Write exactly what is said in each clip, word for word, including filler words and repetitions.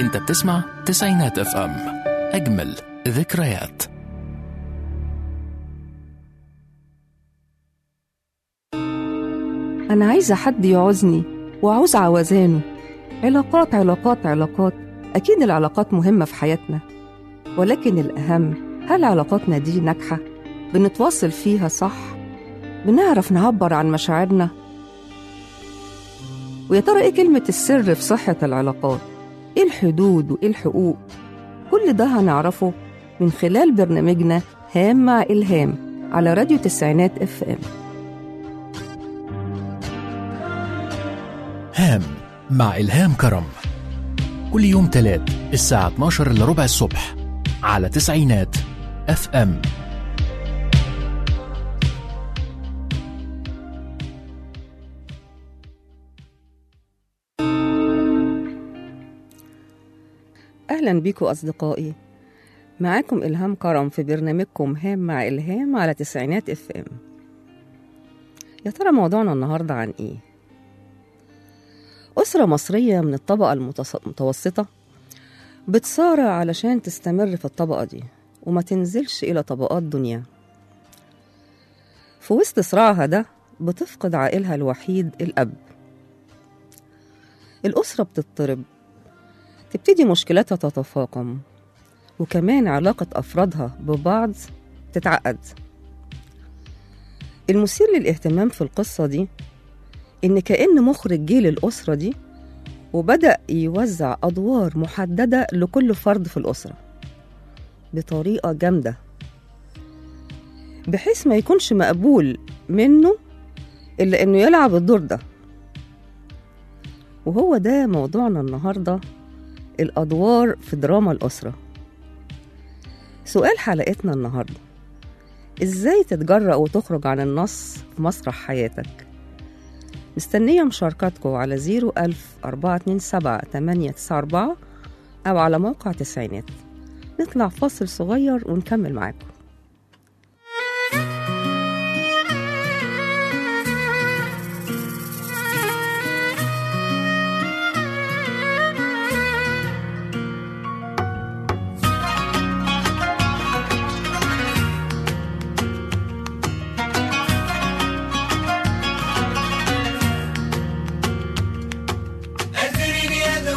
انت بتسمع تسعينات اف ام، اجمل ذكريات. أنا عايزة حد يعوزني وعاوز عوزانه. علاقات علاقات علاقات، أكيد العلاقات مهمة في حياتنا، ولكن الأهم هل علاقاتنا دي ناجحة؟ بنتواصل فيها صح؟ بنعرف نعبر عن مشاعرنا؟ ويا ترى إيه كلمة السر في صحة العلاقات؟ إيه الحدود وإيه الحقوق؟ كل ده هنعرفه من خلال برنامجنا هام مع إلهام على راديو تسعينات اف ام. هام مع إلهام كرم، كل يوم تلات الساعة اتناشر إلا ربع الصبح على تسعينات اف ام. أهلا بيكم أصدقائي، معاكم إلهام كرم في برنامجكم هام مع إلهام على تسعينات اف ام. يا ترى موضوعنا النهاردة عن إيه؟ أسرة مصرية من الطبقة المتوسطة بتصارع علشان تستمر في الطبقة دي وما تنزلش إلى طبقات دنيا. في وسط صراعها ده بتفقد عائلها الوحيد الأب. الأسرة بتضطرب، تبتدي مشكلاتها تتفاقم، وكمان علاقة أفرادها ببعض تتعقد. المثير للاهتمام في القصة دي إن كأن مخرج جه للأسرة دي وبدأ يوزع أدوار محددة لكل فرد في الأسرة بطريقة جامدة، بحيث ما يكونش مقبول منه إلا إنه يلعب الدور ده. وهو ده موضوعنا النهاردة، الأدوار في دراما الأسرة. سؤال حلقتنا النهاردة: إزاي تتجرأ وتخرج عن النص في مسرح حياتك؟ مستنية مشاركاتكم على زيرو ألف أربعة اتنين سبعة تمانية تسعة أربعة أو على موقع تسعينات. نطلع فاصل صغير ونكمل معاكم.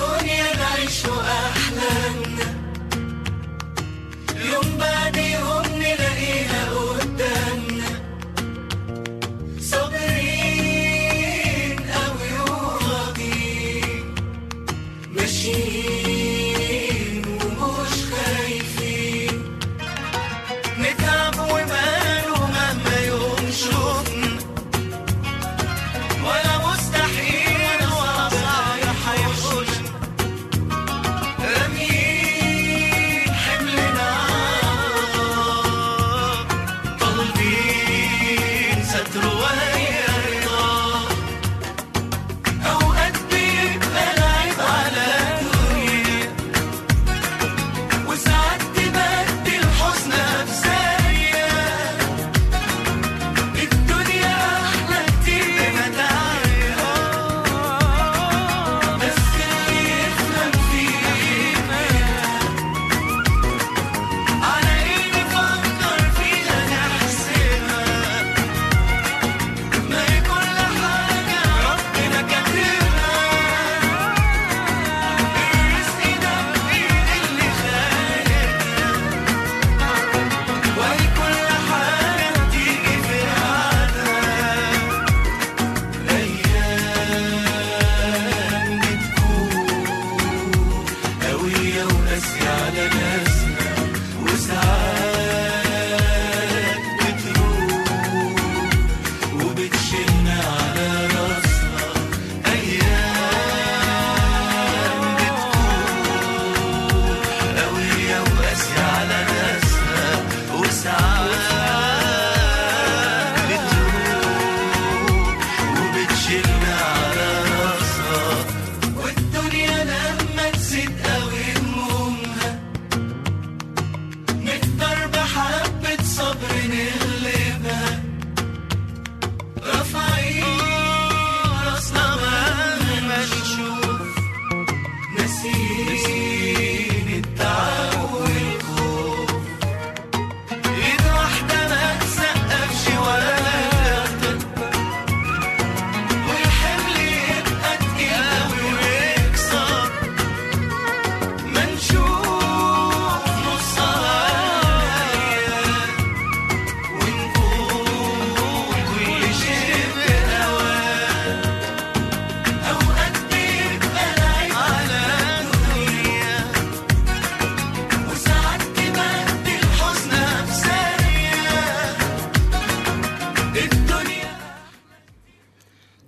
يوم بعد يوم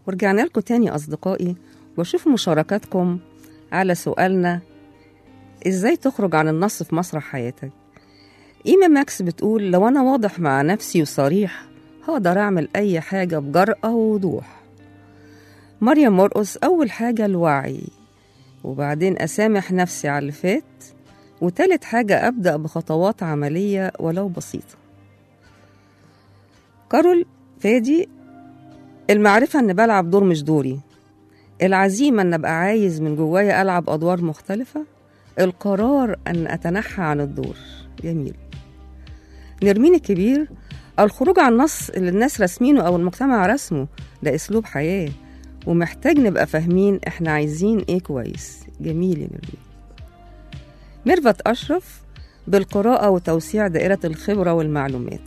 ورجعنا لكم تاني أصدقائي، واشوف مشاركاتكم على سؤالنا إزاي تخرج عن النص في مسرح حياتك. إيما ماكس بتقول لو أنا واضح مع نفسي وصريح هقدر أعمل أي حاجة بجرأة ووضوح. مريم مرقص أول حاجة الوعي، وبعدين أسامح نفسي على اللي فات، وتالت حاجة أبدأ بخطوات عملية ولو بسيطة. كارول فادي، المعرفة أن بلعب دور مش دوري، العزيمة أن أبقى عايز من جوايا ألعب أدوار مختلفة، القرار أن أتنحى عن الدور. جميل. نرمين الكبير، الخروج عن النص اللي الناس رسمينه أو المجتمع رسمه ده أسلوب حياة، ومحتاج نبقى فاهمين إحنا عايزين إيه كويس. جميل يا نرمين. ميرفت أشرف، بالقراءة وتوسيع دائرة الخبرة والمعلومات.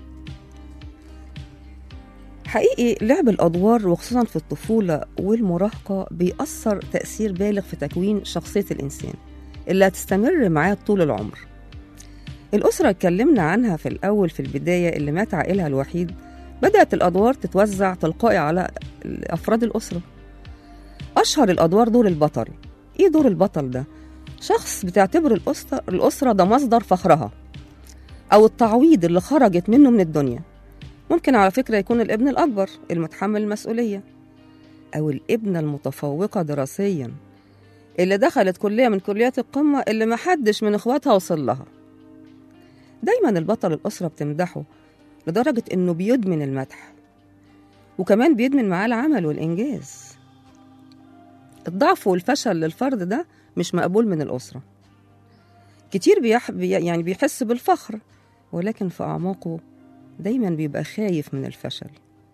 حقيقي لعب الأدوار وخصوصا في الطفولة والمراهقة بيأثر تأثير بالغ في تكوين شخصية الإنسان اللي هتستمر معاه طول العمر. الأسرة اتكلمنا عنها في الأول في البداية، اللي مات عائلها الوحيد، بدأت الأدوار تتوزع تلقائي على أفراد الأسرة. أشهر الأدوار دور البطل. إيه دور البطل ده؟ شخص بتعتبر الأسرة, الأسرة ده مصدر فخرها أو التعويض اللي خرجت منه من الدنيا. ممكن على فكرة يكون الابن الأكبر المتحمل المسؤولية، أو الابنة المتفوقة دراسيا اللي دخلت كلية من كليات القمة اللي محدش من إخواتها وصل لها. دايما البطل الأسرة بتمدحه لدرجة إنه بيدمن المدح، وكمان بيدمن معاه العمل والإنجاز. الضعف والفشل للفرد ده مش مقبول من الأسرة. كتير بيح... يعني بيحس بالفخر، ولكن في أعماقه دايما بيبقى خايف من الفشل،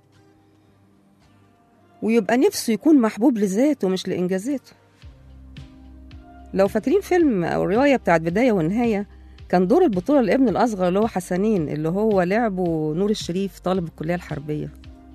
ويبقى نفسه يكون محبوب لذاته مش لإنجازاته. لو فاكرين فيلم أو الرواية بتاعت بداية ونهاية، كان دور البطولة الابن الأصغر اللي هو حسنين، اللي هو لعبه نور الشريف طالب الكلية الحربية.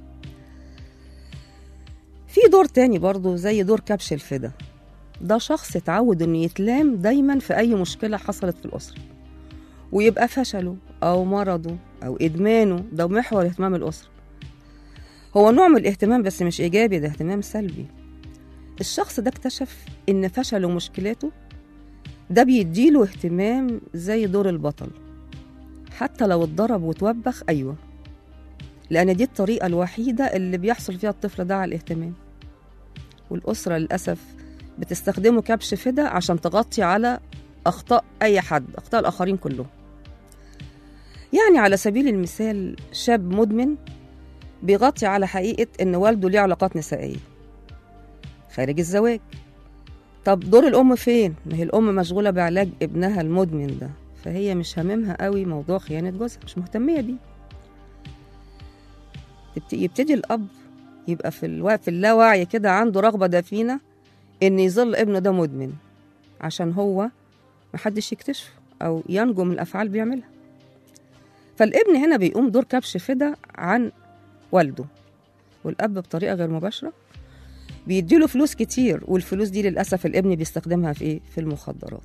في دور تاني برضو زي دور كبش الفدا، ده شخص اتعود انه يتلام دايما في أي مشكلة حصلت في الأسرة، ويبقى فشله أو مرضه أو إدمانه ده محور اهتمام الأسرة. هو نوع من الاهتمام بس مش إيجابي، ده اهتمام سلبي. الشخص ده اكتشف إن فشله ومشكلاته ده بيديله اهتمام زي دور البطل، حتى لو اتضرب وتوبخ. أيوة، لأن دي الطريقة الوحيدة اللي بيحصل فيها الطفل ده على الاهتمام. والأسرة للأسف بتستخدمه كبش فدا عشان تغطي على أخطاء أي حد، أخطاء الآخرين كلهم. يعني على سبيل المثال شاب مدمن بيغطي على حقيقة إن والده ليه علاقات نسائية خارج الزواج. طب دور الأم فين؟ ما هي الأم مشغولة بعلاج ابنها المدمن ده، فهي مش هاممها قوي موضوع خيانة جوزها، مش مهتمية بيه. يبتدي الأب يبقى في الوا... في اللاوعي كده عنده رغبة دفينة إن يظل ابنه ده مدمن عشان هو محدش يكتشفه أو ينجو من الأفعال بيعملها. فالابن هنا بيقوم دور كبش فدا عن والده، والأب بطريقة غير مباشرة بيديله فلوس كتير، والفلوس دي للأسف الابن بيستخدمها في إيه؟ في المخدرات.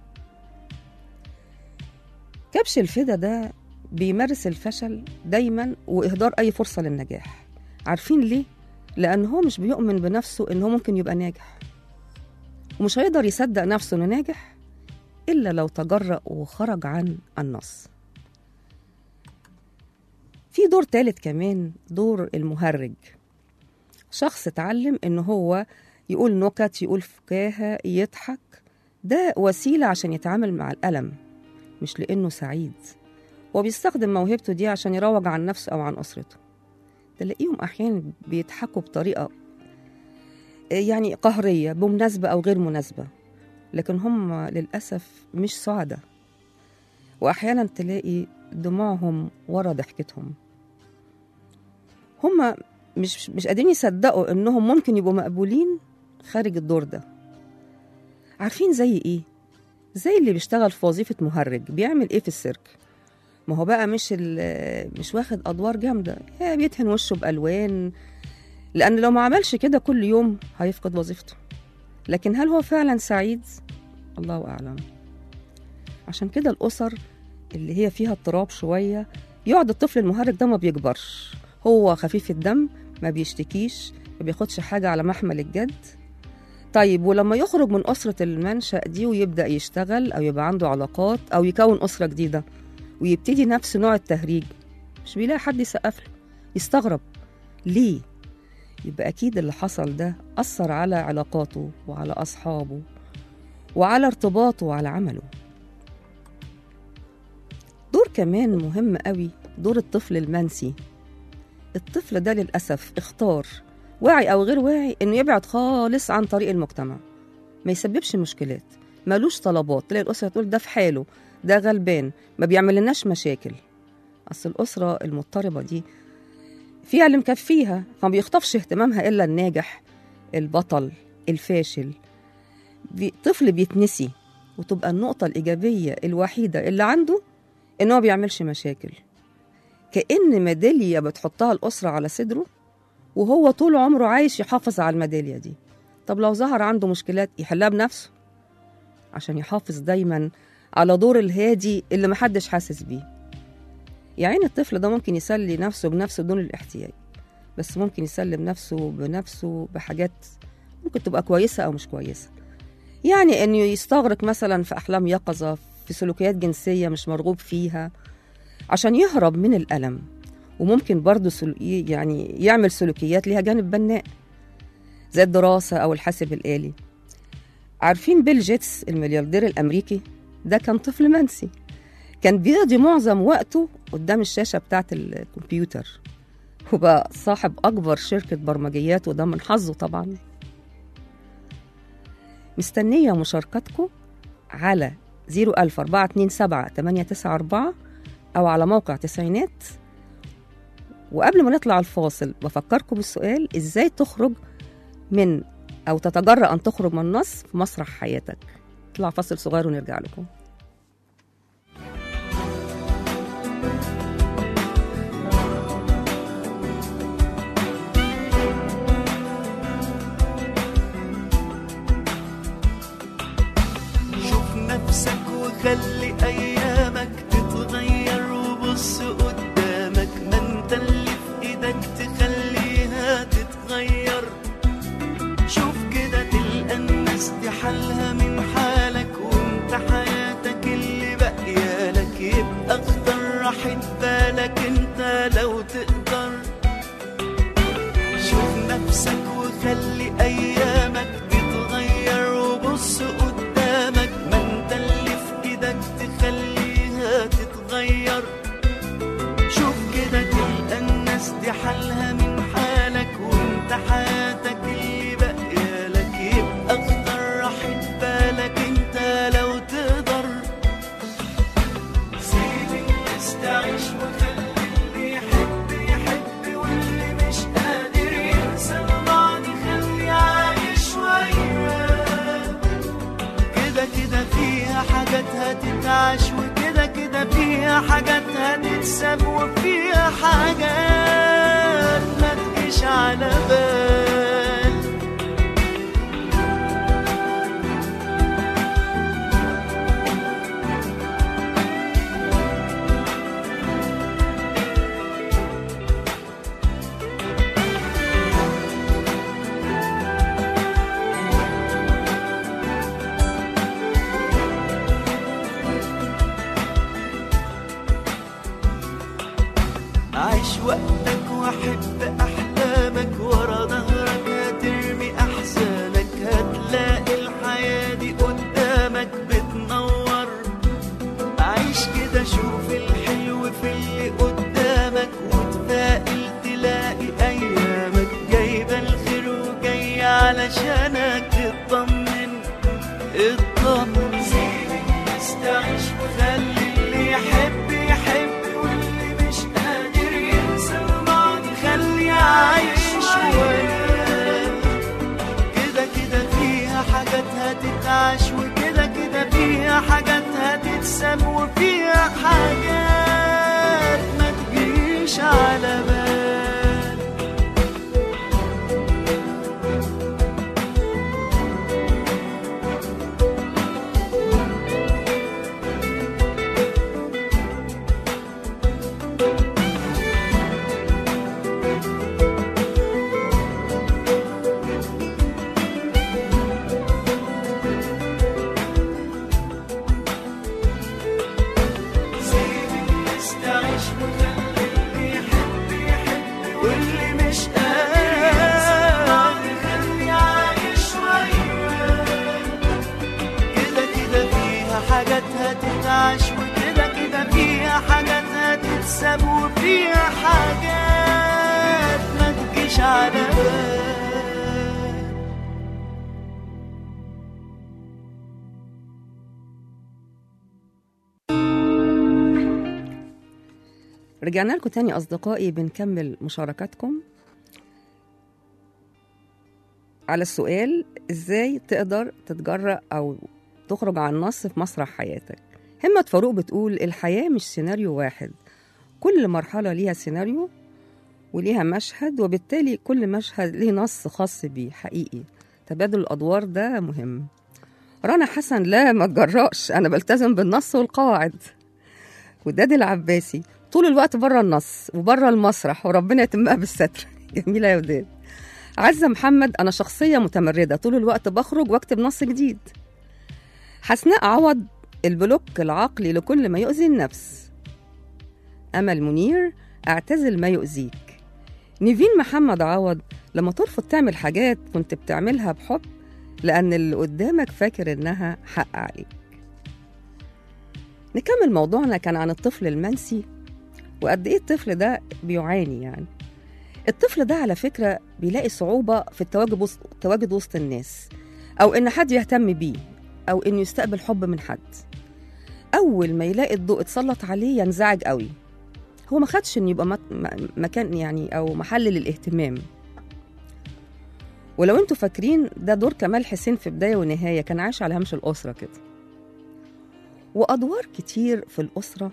كبش الفدا ده بيمارس الفشل دايما وإهدار أي فرصة للنجاح. عارفين ليه؟ لأن هو مش بيؤمن بنفسه إن هو ممكن يبقى ناجح، ومش هيقدر يصدق نفسه إنه ناجح إلا لو تجرأ وخرج عن النص. في دور ثالث كمان، دور المهرج. شخص اتعلم إنه هو يقول نكت، يقول فكاهة، يضحك، ده وسيلة عشان يتعامل مع الألم مش لأنه سعيد. وبيستخدم موهبته دي عشان يروج عن نفسه أو عن أسرته. تلاقيهم أحيانا بيضحكوا بطريقة يعني قهرية بمناسبة أو غير مناسبة، لكن هم للأسف مش سعداء، وأحيانا تلاقي دموعهم ورا ضحكتهم. هم مش مش قادرين يصدقوا إنهم ممكن يبقوا مقبولين خارج الدور ده. عارفين زي إيه؟ زي اللي بيشتغل في وظيفة مهرج، بيعمل إيه في السيرك؟ ما هو بقى مش مش واخد أدوار جامدة، بيدهن وشه بألوان، لأن لو ما عملش كده كل يوم هيفقد وظيفته. لكن هل هو فعلا سعيد؟ الله أعلم. عشان كده الأسر اللي هي فيها اضطراب شوية يقعد الطفل المهرج ده ما بيكبرش، هو خفيف الدم، ما بيشتكيش، ما بياخدش حاجة على محمل الجد. طيب ولما يخرج من أسرة المنشأ دي ويبدأ يشتغل أو يبقى عنده علاقات أو يكون أسرة جديدة ويبتدي نفس نوع التهريج، مش بيلاقي حد يسقف له، يستغرب ليه؟ يبقى أكيد اللي حصل ده أثر على علاقاته وعلى أصحابه وعلى ارتباطه وعلى عمله. دور كمان مهم قوي، دور الطفل المنسي. الطفل ده للأسف اختار واعي أو غير واعي إنه يبعد خالص عن طريق المجتمع، ما يسببش مشكلات، مالوش طلبات. تلاقي الأسرة تقول ده في حاله، ده غلبان، ما بيعمل لناش مشاكل. أصل الأسرة المضطربة دي فيها اللي مكفيها، فما بيخطفش اهتمامها إلا الناجح، البطل، الفاشل. بي... طفل بيتنسي، وتبقى النقطة الإيجابية الوحيدة اللي عنده إنه ما بيعملش مشاكل، كأن ميدالية بتحطها الأسرة على صدره وهو طول عمره عايش يحافظ على الميدالية دي. طب لو ظهر عنده مشكلات يحلها بنفسه، عشان يحافظ دايما على دور الهادي اللي محدش حاسس بيه. يعني الطفل ده ممكن يسلي نفسه بنفسه دون الاحتياج، بس ممكن يسلم نفسه بنفسه بحاجات ممكن تبقى كويسة أو مش كويسة. يعني أنه يستغرق مثلا في أحلام يقظة، في سلوكيات جنسية مش مرغوب فيها عشان يهرب من الألم. وممكن برضو سلو... يعني يعمل سلوكيات ليها جانب بناء زي الدراسة أو الحاسب الآلي. عارفين بيل جيتس الملياردير الأمريكي ده؟ كان طفل منسي، كان بيقضي معظم وقته قدام الشاشة بتاعة الكمبيوتر، وبقى صاحب أكبر شركة برمجيات، وده من حظه طبعا. مستنية مشاركتكم على صفر ألف أربعة اتنين سبعة تمانية تسعة أربعة أو على موقع تسعينات. وقبل ما نطلع الفاصل بفكركم بالسؤال: إزاي تخرج من أو تتجرأ أن تخرج من النص في مسرح حياتك؟ نطلع فاصل صغير ونرجع لكم. شوف نفسك وخلي أيامك تتغير، وبص قدامك، ما انت اللي في ايدك تخليها تتغير. شوف كده تلقى الناس دي حالها من حالك، وانت حياتك اللي بقيالك. يبقى اختار راحة بالك انت لو تقدر. شوف نفسك وخلي ايامك تتغير، وبص قدامك، ما انت اللي في ايدك تخليها تتغير. شوف كده تلقى الناس دي حالها من حالك، وانت حياتك اللي بقيالك. يبقى اختار راحة بالك انت لو تقدر. سيب الناس تعيش وخلي اللي يحب يحب، واللي مش قادر ينسى الماضي خليه عايش وياه. كده كده فيها حاجات هتتعاش، وكده كده فيها حاجات هتتساب، وفيها حاجات ما تجيش على بال. عيش وقتك وحب أحلامك، ورا ظهرك هترمي أحزانك. هتلاقي الحياة دي قدامك بتنور. عيش كده شوف الحلو في اللي قدامك، وتفائل تلاقي أيامك جايبة الخير وجاية علشانك. اطمن اطمن، سيب الناس تعيش وخلي اللي يحب يحب، واللي مش قادر ينسى الماضي خليه عايش وياه. كده كده فيها حاجات هتتعاش، وكده كده فيها حاجات هتتساب، وفيها حاجات ما تجيش على بال. ألعاب وفيها حاجات ما تجيش على بال. رجعنا لكم تاني أصدقائي، بنكمل مشاركاتكم على السؤال إزاي تقدر تتجرأ أو تخرج عن النص في مسرح حياتك. همة فاروق بتقول الحياة مش سيناريو واحد، كل مرحلة ليها سيناريو وليها مشهد، وبالتالي كل مشهد ليه نص خاص بيه حقيقي. تبادل الأدوار ده مهم. رنا حسن لا ما تجرأش، أنا بلتزم بالنص والقواعد. وداد العباسي طول الوقت بره النص وبره المسرح وربنا يتمها بالستر. جميلة يا وداد. عزة محمد أنا شخصية متمردة، طول الوقت بخرج واكتب نص جديد. حسناء عوض البلوك العقلي لكل ما يؤذي النفس. أمل منير اعتزل ما يؤذيك. نيفين محمد عوض لما ترفض تعمل حاجات كنت بتعملها بحب لأن اللي قدامك فاكر إنها حق عليك. نكمل موضوعنا كان عن الطفل المنسي وقد إيه الطفل ده بيعاني. يعني الطفل ده على فكرة بيلاقي صعوبة في التواجد وسط, التواجد وسط الناس، أو إن حد يهتم بيه، أو إنه يستقبل حب من حد. أول ما يلاقي الضوء اتسلط عليه ينزعج قوي. هو ما خدش إن يبقى مكان يعني أو محل للاهتمام. ولو أنتوا فاكرين ده دور كمال حسين في بداية ونهاية، كان عايش على هامش الأسرة كده. وأدوار كتير في الأسرة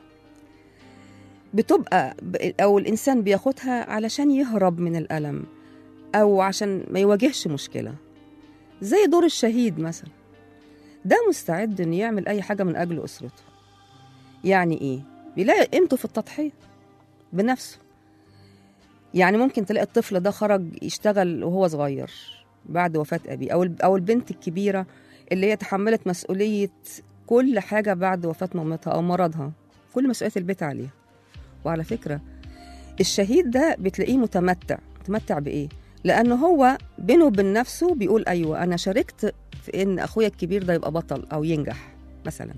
بتبقى أو الإنسان بياخدها علشان يهرب من الألم أو عشان ما يواجهش مشكلة، زي دور الشهيد مثلا. ده مستعد إنه يعمل أي حاجة من أجل أسرته. يعني إيه؟ بيلاقي قيمته في التضحية بنفسه. يعني ممكن تلاقي الطفل ده خرج يشتغل وهو صغير بعد وفاة أبيه، أو أو البنت الكبيرة اللي هي تحملت مسؤولية كل حاجة بعد وفاة مامتها أو مرضها، كل مسؤولية البيت عليها. وعلى فكرة الشهيد ده بتلاقيه متمتع. متمتع بإيه؟ لأنه هو بينه وبين نفسه بيقول أيوة أنا شاركت في إن أخويا الكبير ده يبقى بطل أو ينجح مثلا.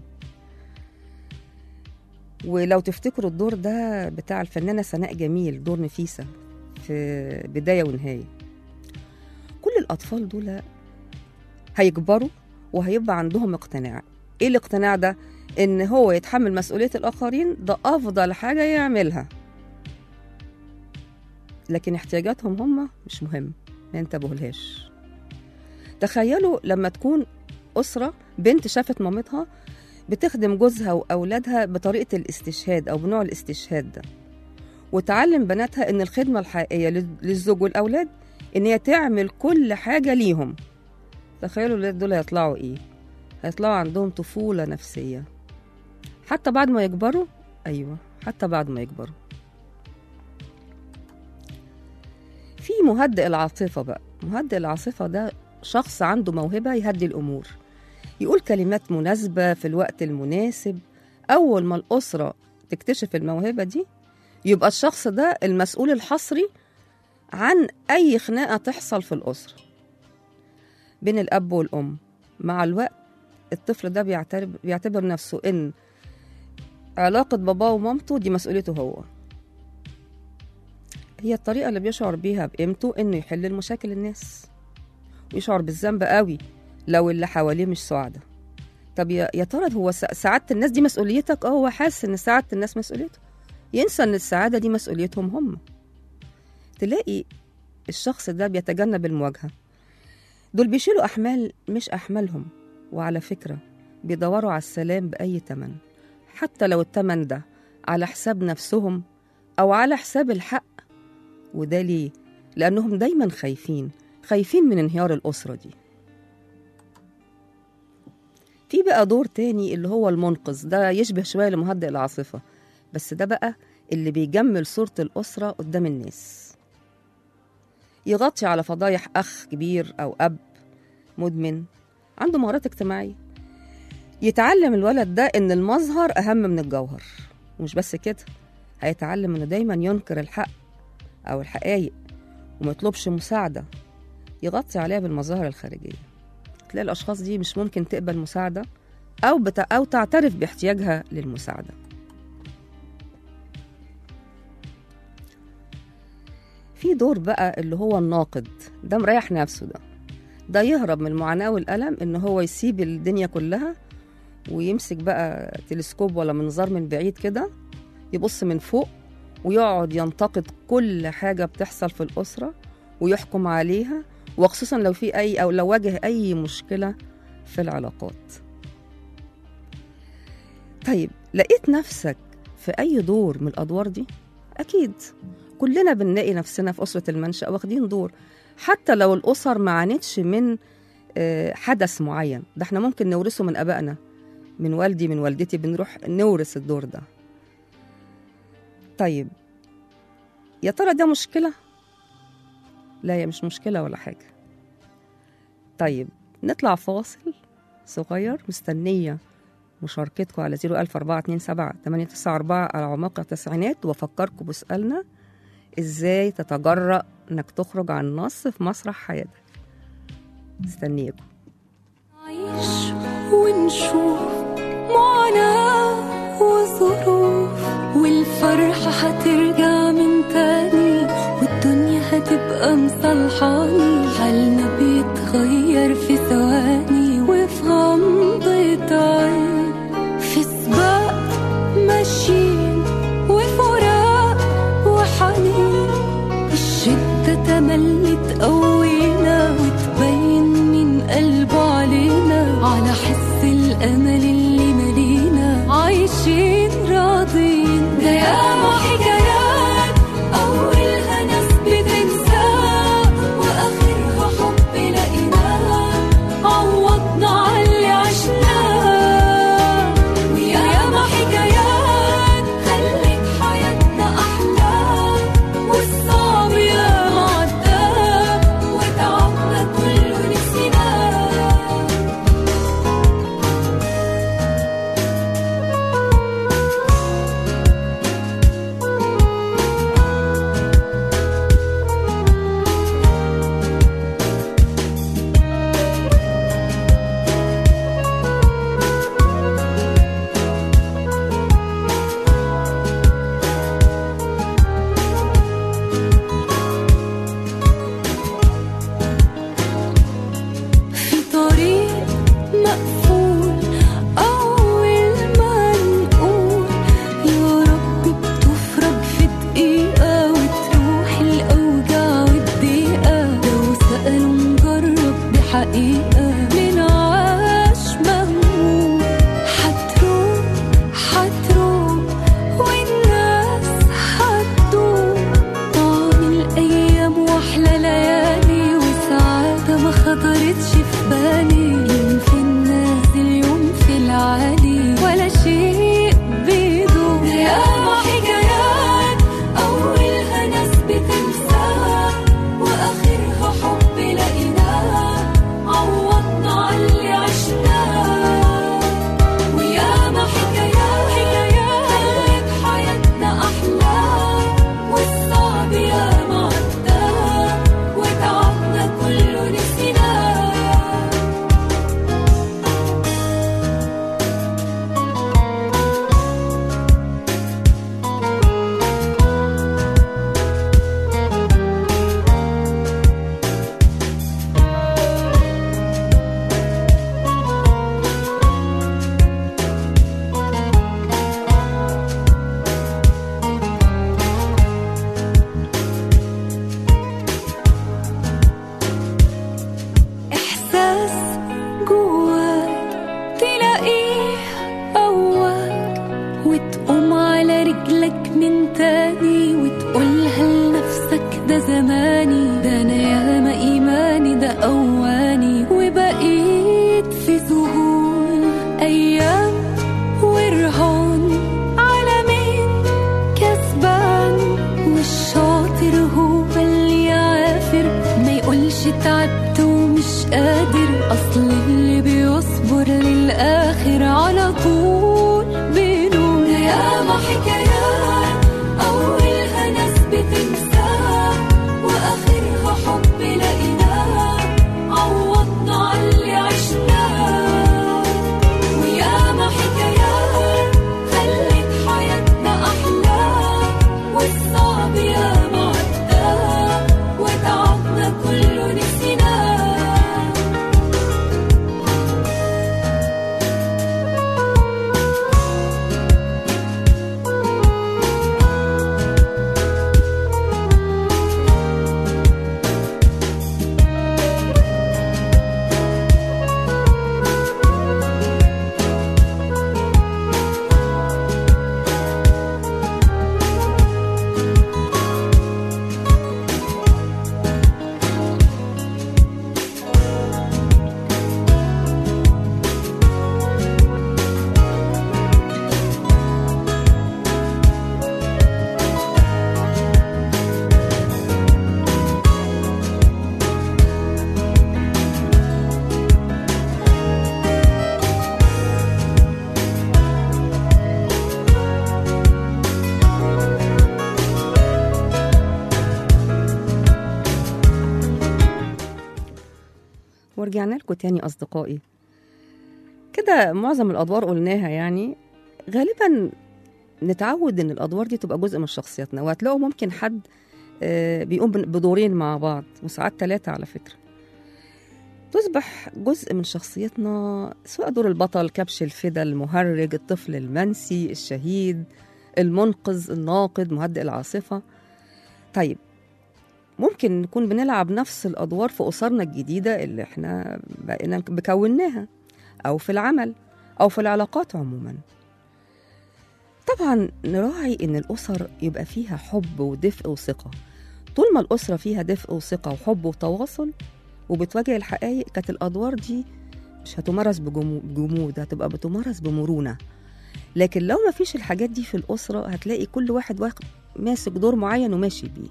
ولو تفتكروا الدور ده بتاع الفنانة سناء جميل، دور نفيسة في بداية ونهاية. كل الأطفال دول هيكبروا وهيبقى عندهم اقتناع. إيه الاقتناع ده؟ إن هو يتحمل مسؤولية الآخرين، ده أفضل حاجة يعملها. لكن احتياجاتهم هم مش مهم، ما ينتبهولهاش. تخيلوا لما تكون أسرة بنت شافت مامتها بتخدم جوزها وأولادها بطريقة الاستشهاد أو بنوع الاستشهاد ده، وتعلم بناتها إن الخدمة الحقيقية للزوج والأولاد إن هي تعمل كل حاجة ليهم. تخيلوا الولاد دول هيطلعوا إيه؟ هيطلعوا عندهم طفولة نفسية حتى بعد ما يكبروا. أيوة، حتى بعد ما يكبروا. في مهدئ العاطفة بقى. مهدئ العاطفة ده شخص عنده موهبة يهدي الأمور، يقول كلمات مناسبة في الوقت المناسب. أول ما الأسرة تكتشف الموهبة دي يبقى الشخص ده المسؤول الحصري عن أي خناقة تحصل في الأسرة بين الأب والأم. مع الوقت الطفل ده بيعتبر, بيعتبر نفسه إن علاقة باباه ومامته دي مسؤوليته هو. هي الطريقة اللي بيشعر بيها بقيمته إنه يحل المشاكل الناس، ويشعر بالذنب قوي لو اللي حواليه مش سعادة. طب يا ترى هو سعادة الناس دي مسؤوليتك؟ اه، هو حاسس إن سعادة الناس مسؤوليته، ينسى إن السعادة دي مسؤوليتهم هم. تلاقي الشخص ده بيتجنب المواجهة. دول بيشيلوا أحمال مش أحمالهم، وعلى فكرة بيدوروا على السلام بأي تمن، حتى لو التمن ده على حساب نفسهم أو على حساب الحق. وده ليه؟ لأنهم دايما خايفين خايفين من انهيار الأسرة دي. في بقى دور تاني اللي هو المنقذ، ده يشبه شوية لمهدئ العاصفة، بس ده بقى اللي بيجمل صورة الأسرة قدام الناس. يغطي على فضايح أخ كبير أو أب مدمن عنده مهارات اجتماعية. يتعلم الولد ده إن المظهر أهم من الجوهر، ومش بس كده، هيتعلم إنه دايما ينكر الحق أو الحقائق وما يطلبش مساعدة، يغطي عليها بالمظاهر الخارجية. تلاقي الأشخاص دي مش ممكن تقبل مساعدة أو, بتا أو تعترف باحتياجها للمساعدة. في دور بقى اللي هو الناقد، ده مريح نفسه، ده ده يهرب من المعاناة والألم إن هو يسيب الدنيا كلها ويمسك بقى تلسكوب ولا منظار من بعيد كده، يبص من فوق ويقعد ينتقد كل حاجة بتحصل في الأسرة ويحكم عليها، وخصوصا لو في أي أو لو واجه أي مشكلة في العلاقات. طيب لقيت نفسك في أي دور من الأدوار دي؟ أكيد كلنا بنلاقي نفسنا في أسرة المنشأ واخدين دور، حتى لو الأسر ما عانتش من حدث معين، ده احنا ممكن نورثه من أبائنا، من والدي من والدتي، بنروح نورث الدور ده. طيب يا ترى ده مشكلة؟ لا، هي مش مشكلة ولا حاجة. طيب نطلع فاصل صغير، مستنية مشاركتكم على زيرو ألف أربعة اتنين سبعة تمانية تسعة أربعة على مواقع التسعينات، وأفكركم بسؤالنا: إزاي تتجرأ إنك تخرج عن النص في مسرح حياتك؟ مستنيكم. عيش ونشوف معاناة وظروف، والفرحة هترجع من تاني، والدنيا هتبقى مصلحاني، حالنا بيتغير في ثواني وفي غمضة عين، في سباق ماشيين وفراق وحنين، الشدة تملي تقوينا وتبين من قلبه علينا، على حس الأمل اللي ملينا عايشين راضين. ده ياما حكايات أولها ناس بتنساه، وآخرها حب لقيناه عوضنا عاللي عشناه، وياما حكايات خلت حياتنا أحلى، والصعب ياما عداه وتعبنا كله نسيناه. في طريق مقفول أول ما نقول يا رب بتفرج في دقيقة، وتروح الأوجاع والضيقة، لو سألوا نجرب بحقيقة من عاش مهموم، هتروح هتروح والناس هتدوم، طعم الأيام وأحلى ليالي، وسعادة ما خطرتش في بالي، يوم في النازل يوم في العالي، ولا شيء بيدوم. ياما حكايات أولها ناس بتنساها، وآخرها حب لقيناه عوضنا عاللي عشناه، وياما حكايات خلت حياتنا أحلى، والصعب ياما عداه وتعبنا كله نسيناه. إحساس جواك تلاقيه قواك، وتقوم على رجلك من تاني، وتقولها لنفسك ده زماني، ده أنا ياما إيماني ده أواني، وبقيت في ذهول أيام ورهان، على مين كسبان، والشاطر هو اللي يعافر، ما يقولش تعبت ومش قادر، أصل اللي بيصبر للآخر على طول بينور. ياما حكايات أولها ناس بتنساها، وآخرها حب لقيناه عوضنا عاللي عشناه، وياما حكايات خلت حياتنا أحلى، والصعب ياما عداه ورجعنا لكم تاني أصدقائي. كده معظم الأدوار قلناها، يعني غالبا نتعود إن الأدوار دي تبقى جزء من شخصيتنا، وهتلاقوا ممكن حد آه، بيقوم بدورين مع بعض، وساعات ثلاثة على فكرة، تصبح جزء من شخصيتنا، سواء دور البطل، كبش الفدا، المهرج، الطفل المنسي، الشهيد، المنقذ، الناقد، مهدئ العاصفة. طيب ممكن نكون بنلعب نفس الأدوار في أسرنا الجديدة اللي احنا بقينا بكوناها، أو في العمل، أو في العلاقات عموما. طبعا نراعي إن الأسر يبقى فيها حب ودفء وثقة. طول ما الأسرة فيها دفء وثقة وحب وتواصل وبتواجه الحقائق، كانت الأدوار دي مش هتمارس بجمو- بجمود، هتبقى بتمارس بمرونة. لكن لو ما فيش الحاجات دي في الأسرة، هتلاقي كل واحد واخد ماسك دور معين وماشي بيه.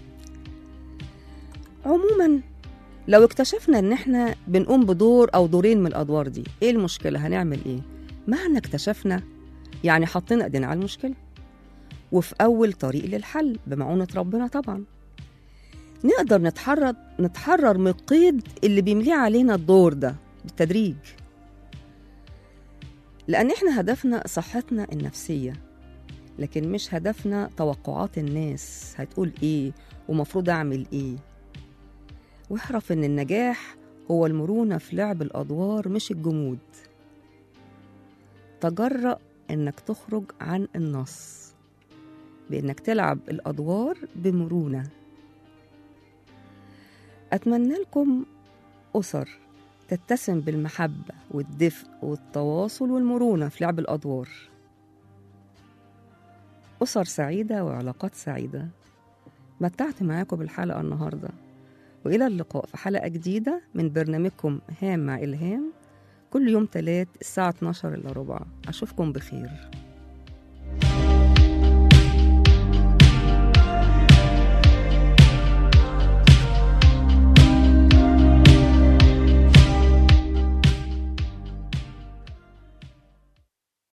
عموما لو اكتشفنا ان احنا بنقوم بدور او دورين من الادوار دي، ايه المشكلة؟ هنعمل ايه؟ معنى اكتشفنا يعني حطينا ايدينا على المشكلة، وفي اول طريق للحل بمعونة ربنا طبعا. نقدر نتحرر نتحرر من القيد اللي بيمليه علينا الدور ده بالتدريج، لان احنا هدفنا صحتنا النفسية، لكن مش هدفنا توقعات الناس هتقول ايه ومفروض اعمل ايه. واعرف ان النجاح هو المرونة في لعب الأدوار مش الجمود. تجرأ انك تخرج عن النص بانك تلعب الأدوار بمرونة. أتمنى لكم أسر تتسم بالمحبة والدفء والتواصل والمرونة في لعب الأدوار، أسر سعيدة وعلاقات سعيدة. متعت معاكم بالحلقة النهاردة، وإلى اللقاء في حلقة جديدة من برنامجكم هام مع إلهام، كل يوم تلات الساعة اتناشر إلا ربع. أشوفكم بخير.